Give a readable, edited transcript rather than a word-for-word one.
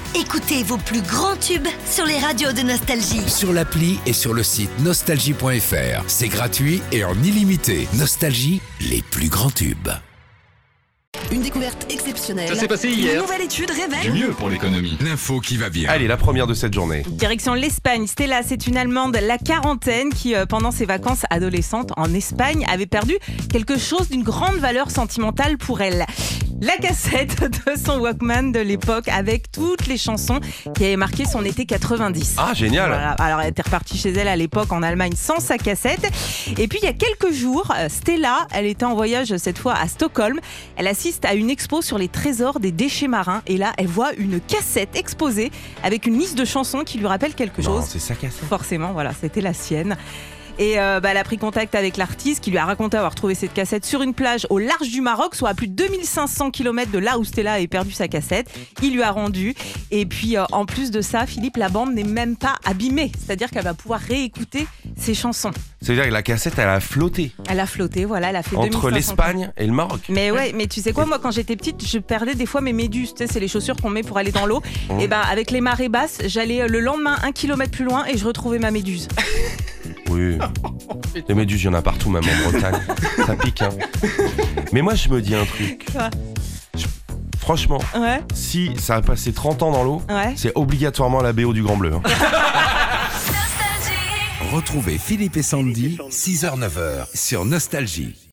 Écoutez vos plus grands tubes sur les radios de Nostalgie. Sur l'appli et sur le site nostalgie.fr. C'est gratuit et en illimité. Nostalgie, les plus grands tubes. Une découverte exceptionnelle. Ça s'est passé hier. Une nouvelle étude Du révèle. mieux pour l'économie. L'info qui va bien. Allez, la première de cette journée. Direction l'Espagne. Stella, c'est une Allemande, la quarantaine, qui, pendant ses vacances adolescentes en Espagne, avait perdu quelque chose d'une grande valeur sentimentale pour elle. La cassette de son Walkman de l'époque avec toutes les chansons qui avaient marqué son été 90. Ah, génial. Voilà. Alors, elle était repartie chez elle à l'époque en Allemagne sans sa cassette. Et puis, il y a quelques jours, Stella, elle était en voyage cette fois à Stockholm. Elle assiste à une expo sur les trésors des déchets marins. Et là, elle voit une cassette exposée avec une liste de chansons qui lui rappelle quelque Non, chose. c'est sa cassette. Forcément, voilà, c'était la sienne. Et elle a pris contact avec l'artiste qui lui a raconté avoir trouvé cette cassette sur une plage au large du Maroc, soit à plus de 2500 km de là où Stella avait perdu sa cassette. Il lui a rendu. Et puis, en plus de ça, Philippe, la bande n'est même pas abîmée. C'est-à-dire qu'elle va pouvoir réécouter ses chansons. C'est-à-dire que la cassette, elle a flotté Elle a flotté, voilà, elle a fait entre 2500 l'Espagne et le Maroc. Mais ouais, mais tu sais quoi, moi quand j'étais petite, je perdais des fois mes méduses, tu sais, c'est les chaussures qu'on met pour aller dans l'eau. Et ben avec les marées basses, j'allais le lendemain 1 kilomètre plus loin et je retrouvais ma méduse. Oui. Les méduses, il y en a partout, même en Bretagne. Ça pique, hein. Mais moi, je me dis un truc. Quoi ? Franchement, Ouais, si ça a passé 30 ans dans l'eau, ouais. c'est obligatoirement la BO du Grand Bleu. Hein. Retrouvez Philippe et Sandy, 6h-9h, sur Nostalgie.